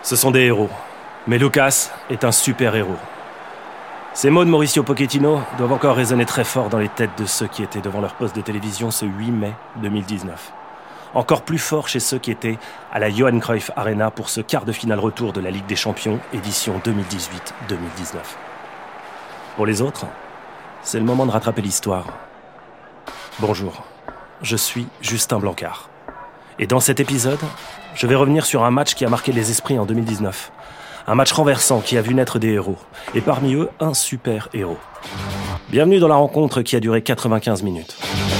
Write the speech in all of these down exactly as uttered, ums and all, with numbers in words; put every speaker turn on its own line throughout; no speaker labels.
Ce sont des héros, mais Lucas est un super-héros. Ces mots de Mauricio Pochettino doivent encore résonner très fort dans les têtes de ceux qui étaient devant leur poste de télévision ce huit mai deux mille dix-neuf. Encore plus fort chez ceux qui étaient à la Johan Cruyff Arena pour ce quart de finale retour de la Ligue des Champions, édition deux mille dix-huit deux mille dix-neuf. Pour les autres, c'est le moment de rattraper l'histoire. Bonjour, je suis Justin Blancard. Et dans cet épisode, je vais revenir sur un match qui a marqué les esprits en deux mille dix-neuf. Un match renversant qui a vu naître des héros. Et parmi eux, un super-héros. Bienvenue dans la rencontre qui a duré quatre-vingt-quinze minutes.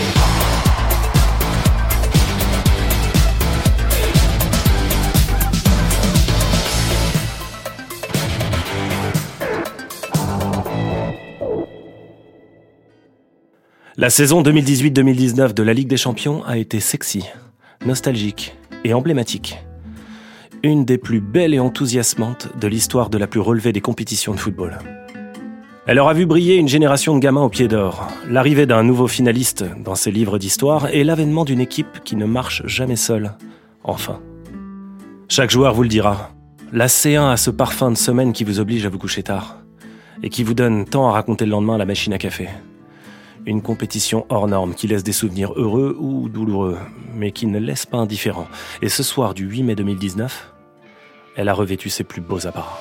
La saison deux mille dix-huit deux mille dix-neuf de la Ligue des Champions a été sexy, nostalgique et emblématique. Une des plus belles et enthousiasmantes de l'histoire de la plus relevée des compétitions de football. Elle aura vu briller une génération de gamins au pied d'or, l'arrivée d'un nouveau finaliste dans ses livres d'histoire et l'avènement d'une équipe qui ne marche jamais seule, enfin. Chaque joueur vous le dira, la C un a ce parfum de semaine qui vous oblige à vous coucher tard et qui vous donne tant à raconter le lendemain à la machine à café. Une compétition hors norme qui laisse des souvenirs heureux ou douloureux, mais qui ne laisse pas indifférent. Et ce soir du huit mai deux mille dix-neuf, elle a revêtu ses plus beaux apparats.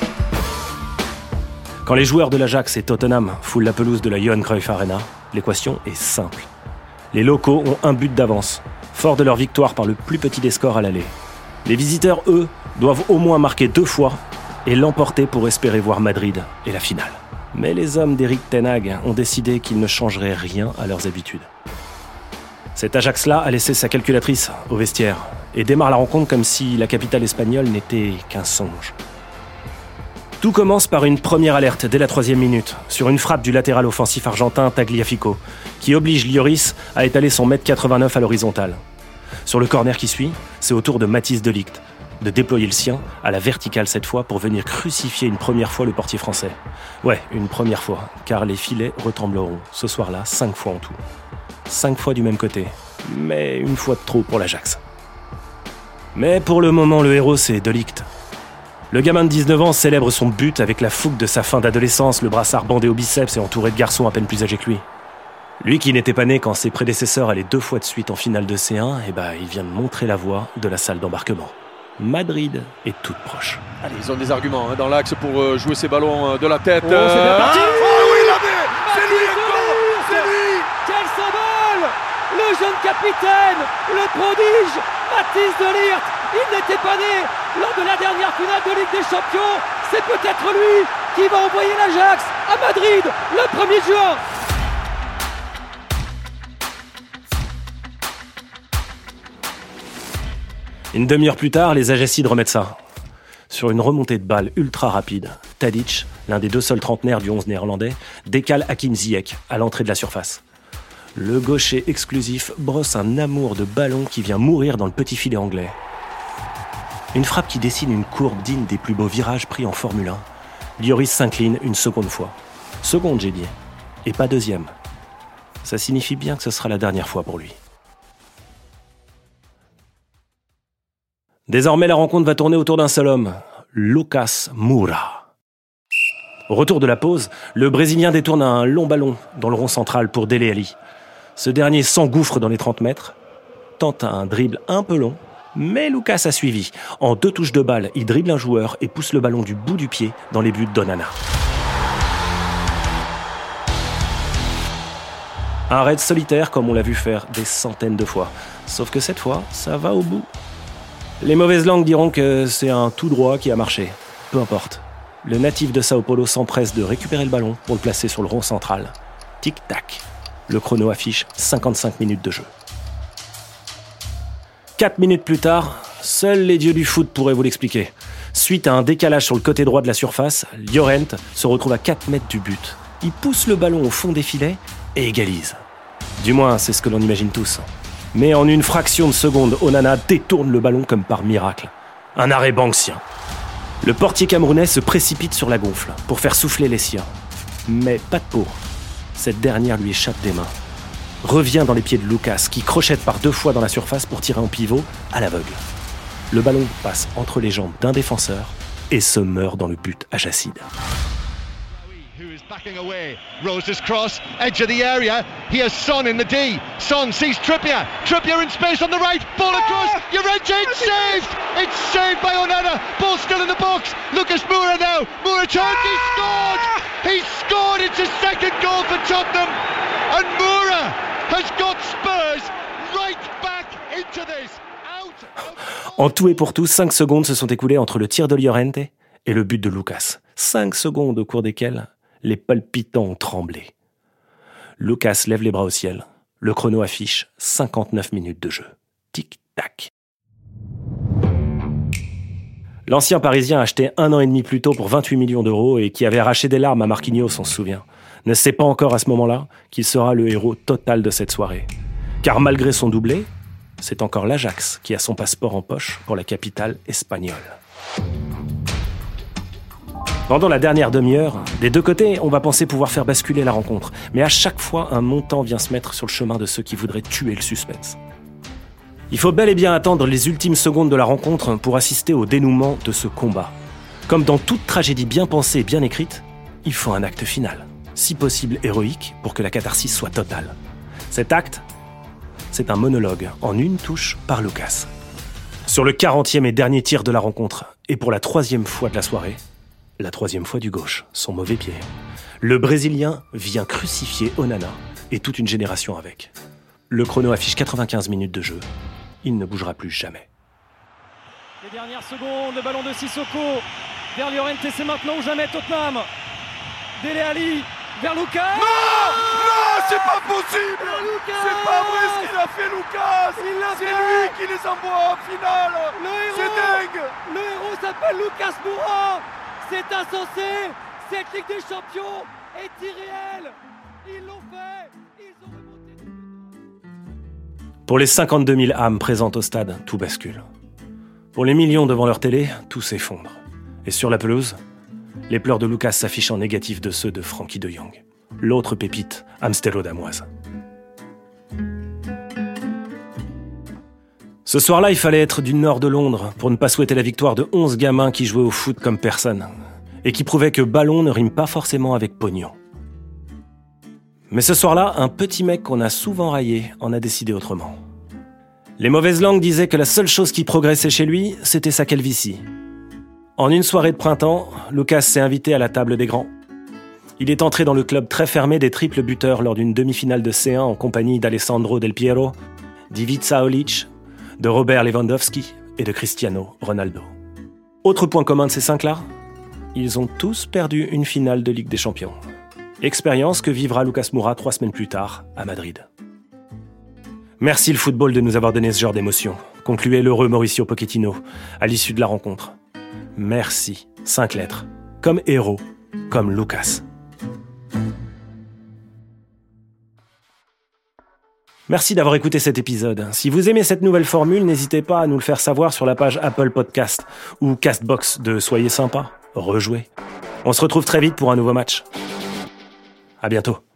Quand les joueurs de l'Ajax et Tottenham foulent la pelouse de la Johan Cruyff Arena, l'équation est simple. Les locaux ont un but d'avance, forts de leur victoire par le plus petit des scores à l'aller. Les visiteurs, eux, doivent au moins marquer deux fois et l'emporter pour espérer voir Madrid et la finale. Mais les hommes d'Erik ten Hag ont décidé qu'ils ne changeraient rien à leurs habitudes. Cet Ajax-là a laissé sa calculatrice au vestiaire et démarre la rencontre comme si la capitale espagnole n'était qu'un songe. Tout commence par une première alerte dès la troisième minute, sur une frappe du latéral offensif argentin Tagliafico, qui oblige Lloris à étaler son mètre quatre-vingt-neuf à l'horizontale. Sur le corner qui suit, c'est au tour de Matthijs de Ligt de déployer le sien, à la verticale cette fois, pour venir crucifier une première fois le portier français. Ouais, une première fois, car les filets retrembleront, ce soir-là, cinq fois en tout. Cinq fois du même côté, mais une fois de trop pour l'Ajax. Mais pour le moment, le héros, c'est De Ligt. Le gamin de dix-neuf ans célèbre son but avec la fougue de sa fin d'adolescence, le brassard bandé au biceps et entouré de garçons à peine plus âgés que lui. Lui qui n'était pas né quand ses prédécesseurs allaient deux fois de suite en finale de C un, eh ben, il vient de montrer la voie de la salle d'embarquement. Madrid est toute proche.
Allez, ils ont des arguments hein, dans l'axe pour euh, jouer ces ballons euh, de la tête.
Oh, euh... c'est bien parti.
Ah, oh oui, il l'a mis. C'est lui encore. C'est lui.
Quel symbole. Le jeune capitaine, le prodige, Matthijs de Ligt. Il n'était pas né lors de la dernière finale de Ligue des Champions. C'est peut-être lui qui va envoyer l'Ajax à Madrid le premier juin.
Une demi-heure plus tard, les Ajaxides remettent ça. Sur une remontée de balle ultra rapide, Tadic, l'un des deux seuls trentenaires du onze néerlandais, décale Hakim Ziyech à l'entrée de la surface. Le gaucher exclusif brosse un amour de ballon qui vient mourir dans le petit filet anglais. Une frappe qui dessine une courbe digne des plus beaux virages pris en Formule un. Lloris s'incline une seconde fois. Seconde, j'ai dit. Et pas deuxième. Ça signifie bien que ce sera la dernière fois pour lui. Désormais, la rencontre va tourner autour d'un seul homme, Lucas Moura. Au retour de la pause, le Brésilien détourne un long ballon dans le rond central pour Dele Alli. Ce dernier s'engouffre dans les trente mètres, tente un dribble un peu long, mais Lucas a suivi. En deux touches de balle, il dribble un joueur et pousse le ballon du bout du pied dans les buts d'Onana. Un raid solitaire comme on l'a vu faire des centaines de fois. Sauf que cette fois, ça va au bout. Les mauvaises langues diront que c'est un tout droit qui a marché. Peu importe. Le natif de Sao Paulo s'empresse de récupérer le ballon pour le placer sur le rond central. Tic-tac. Le chrono affiche cinquante-cinq minutes de jeu. Quatre minutes plus tard, seuls les dieux du foot pourraient vous l'expliquer. Suite à un décalage sur le côté droit de la surface, Llorente se retrouve à quatre mètres du but. Il pousse le ballon au fond des filets et égalise. Du moins, c'est ce que l'on imagine tous. Mais en une fraction de seconde, Onana détourne le ballon comme par miracle. Un arrêt banksien. Le portier camerounais se précipite sur la gonfle pour faire souffler les siens. Mais pas de peau. Cette dernière lui échappe des mains. Revient dans les pieds de Lucas, qui crochette par deux fois dans la surface pour tirer en pivot à l'aveugle. Le ballon passe entre les jambes d'un défenseur et se meurt dans le but à Jacide.
Who is backing away. Rose's cross, edge of the area. He has Son in the D. Son sees Trippier. Trippier in space on the right. Ball across. Llorente, it's saved. It's saved by Onana. Ball still in the box. Lucas Moura now. Moura turns. He scored. He scored. It's his second goal for Tottenham. And Moura has got Spurs right back into this.
En tout et pour tout, cinq secondes se sont écoulées entre le tir de Llorente et le but de Lucas. cinq secondes au cours desquelles les palpitants ont tremblé. Lucas lève les bras au ciel. Le chrono affiche cinquante-neuf minutes de jeu. Tic-tac. L'ancien Parisien acheté un an et demi plus tôt pour vingt-huit millions d'euros et qui avait arraché des larmes à Marquinhos, on se souvient, ne sait pas encore à ce moment-là qu'il sera le héros total de cette soirée. Car malgré son doublé, c'est encore l'Ajax qui a son passeport en poche pour la capitale espagnole. Pendant la dernière demi-heure, des deux côtés, on va penser pouvoir faire basculer la rencontre. Mais à chaque fois, un montant vient se mettre sur le chemin de ceux qui voudraient tuer le suspense. Il faut bel et bien attendre les ultimes secondes de la rencontre pour assister au dénouement de ce combat. Comme dans toute tragédie bien pensée et bien écrite, il faut un acte final, si possible héroïque, pour que la catharsis soit totale. Cet acte, c'est un monologue en une touche par Lucas. Sur le quarantième et dernier tir de la rencontre, et pour la troisième fois de la soirée, la troisième fois du gauche, son mauvais pied, le Brésilien vient crucifier Onana et toute une génération avec. Le chrono affiche quatre-vingt-quinze minutes de jeu. Il ne bougera plus jamais.
Les dernières secondes, le ballon de Sissoko vers Llorente, c'est maintenant ou jamais Tottenham. Dele Alli vers Lucas.
Non, non, c'est pas possible. C'est pas vrai ce qu'il a fait Lucas.
Il l'a
C'est
fait.
lui qui les envoie en finale.
Le héros,
C'est dingue.
Le héros s'appelle Lucas Moura. C'est insensé. Cette Ligue des Champions est irréelle. Ils l'ont fait. Ils ont remonté.
Pour les cinquante-deux mille âmes présentes au stade, tout bascule. Pour les millions devant leur télé, tout s'effondre. Et sur la pelouse, les pleurs de Lucas s'affichent en négatif de ceux de Frankie de Jong, l'autre pépite amstérodamoise. Ce soir-là, il fallait être du nord de Londres pour ne pas souhaiter la victoire de onze gamins qui jouaient au foot comme personne et qui prouvaient que ballon ne rime pas forcément avec pognon. Mais ce soir-là, un petit mec qu'on a souvent raillé en a décidé autrement. Les mauvaises langues disaient que la seule chose qui progressait chez lui, c'était sa calvitie. En une soirée de printemps, Lucas s'est invité à la table des grands. Il est entré dans le club très fermé des triples buteurs lors d'une demi-finale de C un en compagnie d'Alessandro Del Piero, d'Ivica Olic, de Robert Lewandowski et de Cristiano Ronaldo. Autre point commun de ces cinq-là, ils ont tous perdu une finale de Ligue des Champions. Expérience que vivra Lucas Moura trois semaines plus tard à Madrid. Merci le football de nous avoir donné ce genre d'émotion, concluait l'heureux Mauricio Pochettino à l'issue de la rencontre. Merci, cinq lettres, comme héros, comme Lucas. Merci d'avoir écouté cet épisode. Si vous aimez cette nouvelle formule, n'hésitez pas à nous le faire savoir sur la page Apple Podcast ou Castbox de Soyez Sympa, rejouez. On se retrouve très vite pour un nouveau match. À bientôt.